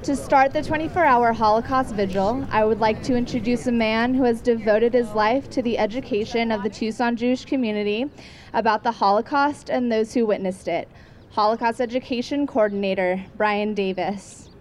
To start the 24-hour Holocaust Vigil, I would like to introduce a man who has devoted his life to the education of the Tucson Jewish community about the Holocaust and those who witnessed it. Holocaust Education Coordinator, Brian Davis.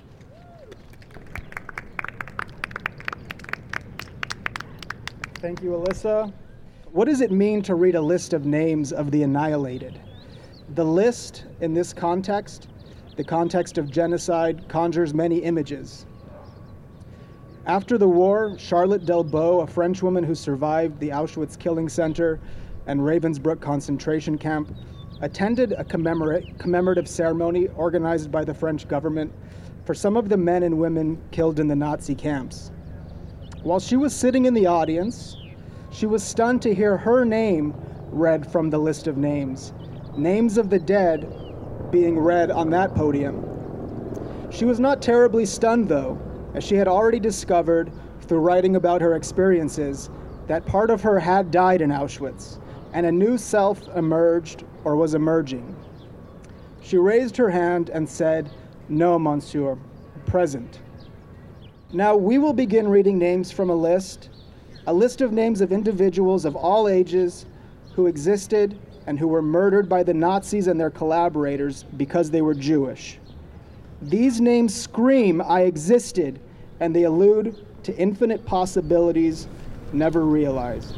Thank you, Alyssa. What does it mean to read a list of names of the annihilated? The list, in this context, the context of genocide, conjures many images. After the war, Charlotte Delbo, a French woman who survived the Auschwitz Killing Center and Ravensbrück concentration camp, attended a commemorative ceremony organized by the French government for some of the men and women killed in the Nazi camps. While she was sitting in the audience, she was stunned to hear her name read from the list of names, names of the dead being read on that podium. She was not terribly stunned, though, as she had already discovered through writing about her experiences that part of her had died in Auschwitz, and a new self emerged or was emerging. She raised her hand and said, "No, monsieur, present." Now we will begin reading names from a list of names of individuals of all ages who existed and who were murdered by the Nazis and their collaborators because they were Jewish. These names scream, "I existed," and they allude to infinite possibilities never realized.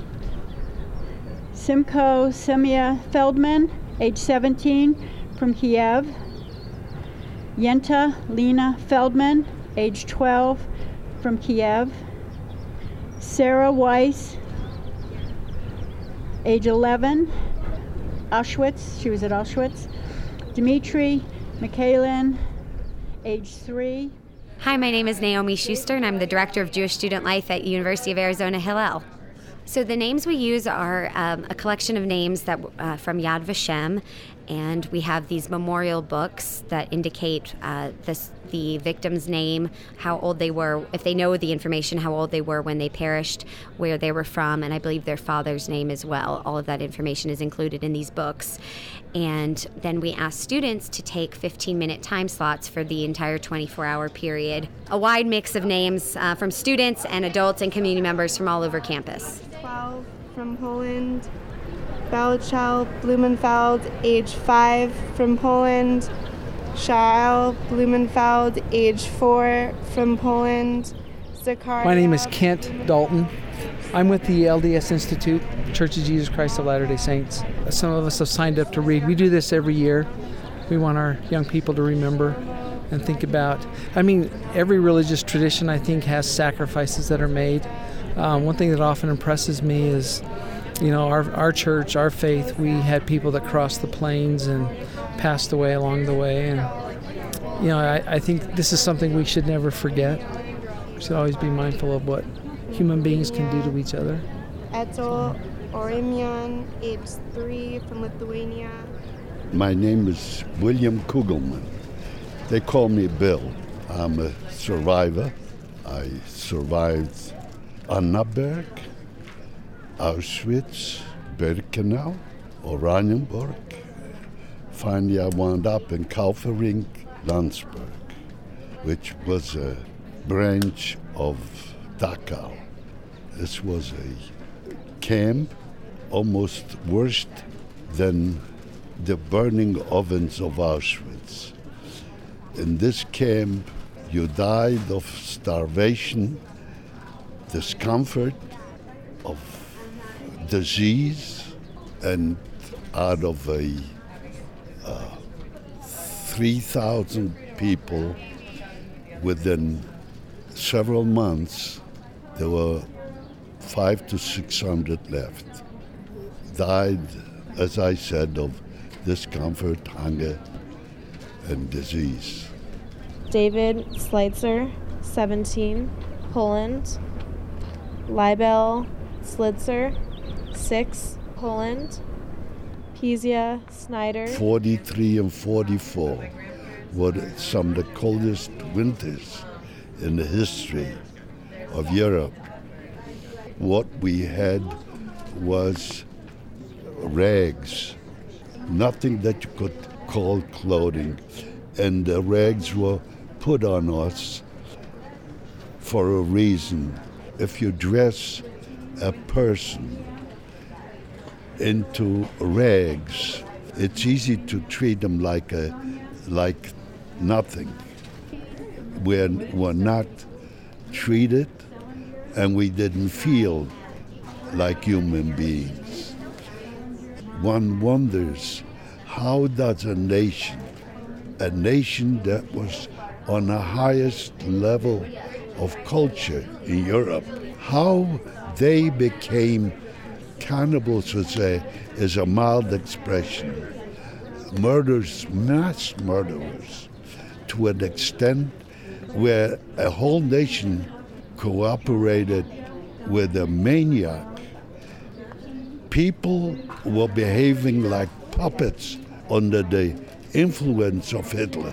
Simko Semya Feldman, age 17, from Kiev. Yenta Lena Feldman, age 12, from Kiev. Sarah Weiss, age 11, Auschwitz, she was at Auschwitz. Dmitry Mikhailin, age 3. Hi, my name is Naomi Schuster, and I'm the Director of Jewish Student Life at University of Arizona Hillel. So the names we use are a collection of names that from Yad Vashem, and we have these memorial books that indicate the victim's name, how old they were, if they know the information, how old they were when they perished, where they were from, and I believe their father's name as well. All of that information is included in these books. And then we ask students to take 15-minute time slots for the entire 24-hour period. A wide mix of names from students and adults and community members from all over campus. 12 from Poland. Balchal Blumenfeld, age 5, from Poland. Shael Blumenfeld, age 4, from Poland. Zakaria. My name is Kent Dalton. I'm with the LDS Institute, Church of Jesus Christ of Latter-day Saints. Some of us have signed up to read. We do this every year. We want our young people to remember and think about. Every religious tradition, I think, has sacrifices that are made. One thing that often impresses me is, our church, our faith, we had people that crossed the plains and passed away along the way. And, I think this is something we should never forget. We should always be mindful of what human beings can do to each other. Etel Orimian, age 3, from Lithuania. My name is William Kugelman. They call me Bill. I'm a survivor. I survived Annaberg, Auschwitz, Birkenau, Oranienburg. Finally, I wound up in Kaufering, Landsberg, which was a branch of Dachau. This was a camp almost worse than the burning ovens of Auschwitz. In this camp, you died of starvation, discomfort, of disease, and out of a 3,000 people, within several months, there were 500 to 600 left. Died, as I said, of discomfort, hunger, and disease. David Sleitzer, 17, Poland. Libel Slitzer, 6, Poland. Pizia Snyder. 43 and 44 were some of the coldest winters in the history of Europe. What we had was rags, nothing that you could call clothing, and the rags were put on us for a reason. If you dress a person into rags, it's easy to treat them like nothing. We're not treated, and we didn't feel like human beings. One wonders, how does a nation that was on the highest level of culture in Europe, how they became cannibals is a mild expression. Murderers, mass murderers, to an extent where a whole nation cooperated with a maniac. People were behaving like puppets under the influence of Hitler.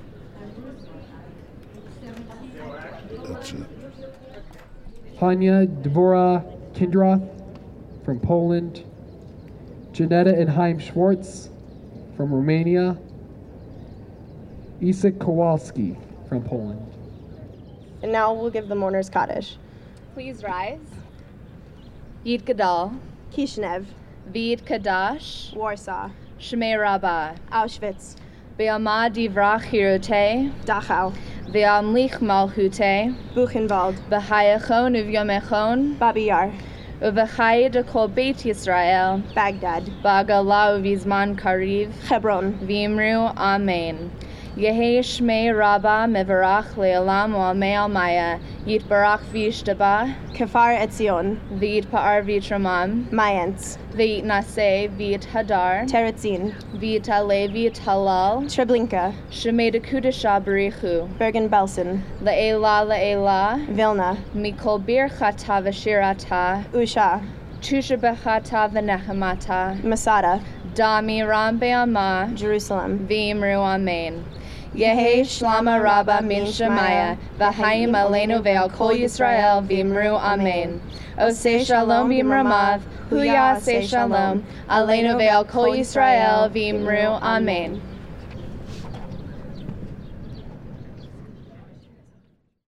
That's it. Hania Dvora Kindroth from Poland. Janetta and Chaim Schwartz from Romania. Isak Kowalski from Poland. And now we'll give the mourners Kaddish. Please rise. Yid Gadol. Kishinev. Vid Kadash. Warsaw. Shmei Rabbah. Auschwitz. Be'amad Divrach Hirotei. Dachau. Be'amlich Malchutei. Buchenwald. B'hayachon uvyomechon. Babi Yar. Uv'chai de kol Beit Yisrael. Baghdad. Ba'gala uvizman kariv. Hebron. V'imru Amen. Yehi Shmei Rabbah Mevarach Le'olam U'amei Almaya. Yitbarach V'yishtaba. Kafar Etzion. V'yitpa'ar V'yitramam. Mayans. V'yitnaseh V'yithadar. Teretzin. V'yitaleh V'yithalal. Treblinka. Shemei Dekudesha Barichu. Bergen-Belsen. Le'ela Le'ela. Vilna. Mikol Birchata V'shirata. Usha. Chusha Bechata V'nechamata. Masada. Dami Ram Be'ama. Jerusalem. V'imru Amen. Yehi Shlama Rabba Min Shemaya, V'haim Aleinu Ve'al Kol Yisrael, V'imru Amen. Oseh Shalom B'imramav, Hu Ya'aseh Shalom, Aleinu Ve'al Kol Yisrael, V'imru Amen.